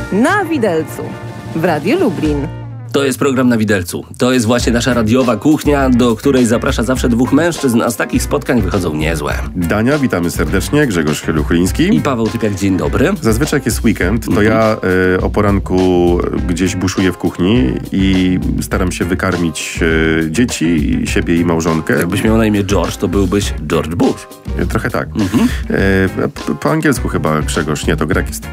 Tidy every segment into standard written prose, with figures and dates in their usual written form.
Na widelcu w Radiu Lublin. To jest program Na Widelcu. To jest właśnie nasza radiowa kuchnia, do której zaprasza zawsze dwóch mężczyzn, a z takich spotkań wychodzą niezłe. Dania, witamy serdecznie, Grzegorz Chieluchliński. I Paweł Typiak, dzień dobry. Zazwyczaj jak jest weekend, to ja o poranku gdzieś buszuję w kuchni i staram się wykarmić dzieci, siebie i małżonkę. Jakbyś miał na imię George, to byłbyś George Bush. Trochę tak. Po angielsku chyba Grzegorz, nie, to Grek jest.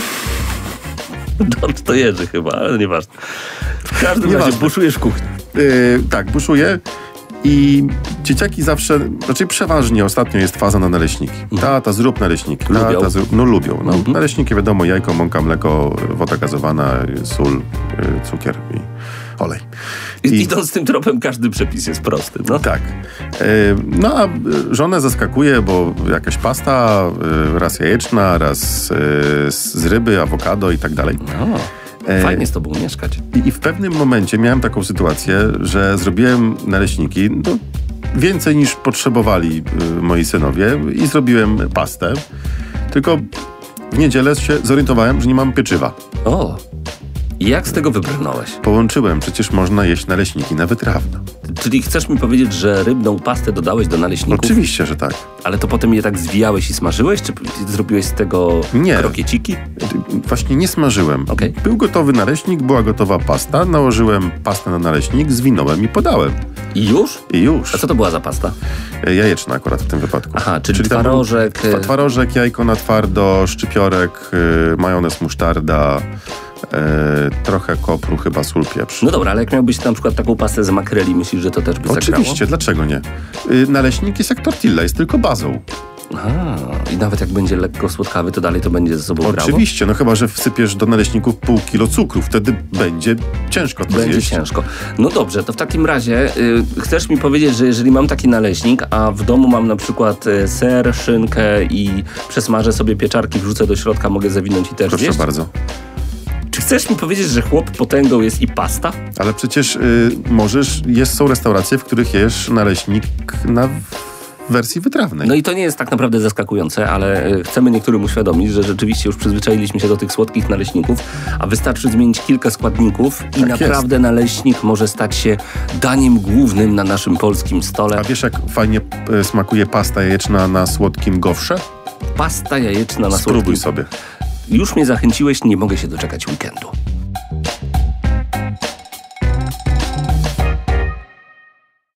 George to Jerzy chyba, ale nieważne. W każdym razie buszujesz w kuchni. Tak, buszuję. I dzieciaki zawsze, znaczy przeważnie ostatnio jest faza na naleśniki. Tata, zrób naleśniki. Lubią? Lubią. Naleśniki wiadomo, jajko, mąka, mleko, woda gazowana, sól, cukier i olej. Idąc tym tropem, każdy przepis jest prosty. No. Tak. No a żonę zaskakuje, bo jakaś pasta, raz jajeczna, raz z ryby, awokado i tak dalej. No. Fajnie z tobą mieszkać. I w pewnym momencie miałem taką sytuację, że zrobiłem naleśniki więcej niż potrzebowali moi synowie i zrobiłem pastę. Tylko w niedzielę się zorientowałem, że nie mam pieczywa. O, i jak z tego wybrnąłeś? Połączyłem, przecież można jeść naleśniki na wytrawne. Czyli chcesz mi powiedzieć, że rybną pastę dodałeś do naleśników? Oczywiście, że tak. Ale to potem je tak zwijałeś i smażyłeś? Czy zrobiłeś z tego krokieciki? Właśnie nie smażyłem. Okay. Był gotowy naleśnik, była gotowa pasta, nałożyłem pastę na naleśnik, zwinąłem i podałem. I już? I już. A co to była za pasta? Jajeczna akurat w tym wypadku. Aha, czyli twarożek. Twarożek, jajko na twardo, szczypiorek, majonez, musztarda, trochę kopru, chyba sól, pieprz. No dobra, ale jak miałbyś na przykład taką pastę z makreli, myślisz, że to też by zagrało? Oczywiście, dlaczego nie? Naleśnik jest jak tortilla, jest tylko bazą. Aha, i nawet jak będzie lekko słodkawy, to dalej to będzie ze sobą grało? Oczywiście, no chyba, że wsypiesz do naleśników pół kilo cukru, wtedy będzie ciężko to zjeść. Będzie ciężko. No dobrze, to w takim razie chcesz mi powiedzieć, że jeżeli mam taki naleśnik, a w domu mam na przykład ser, szynkę i przesmażę sobie pieczarki, wrzucę do środka, mogę zawinąć i też Proszę zjeść? bardzo. Czy chcesz mi powiedzieć, że chłop potęgą jest i pasta? Ale przecież są restauracje, w których jesz naleśnik na wersji wytrawnej. No i to nie jest tak naprawdę zaskakujące, ale chcemy niektórym uświadomić, że rzeczywiście już przyzwyczailiśmy się do tych słodkich naleśników, a wystarczy zmienić kilka składników i tak naprawdę naleśnik może stać się daniem głównym na naszym polskim stole. A wiesz, jak fajnie smakuje pasta jajeczna na słodkim gofrze? Pasta jajeczna na słodkim. Spróbuj sobie. Już mnie zachęciłeś, nie mogę się doczekać weekendu.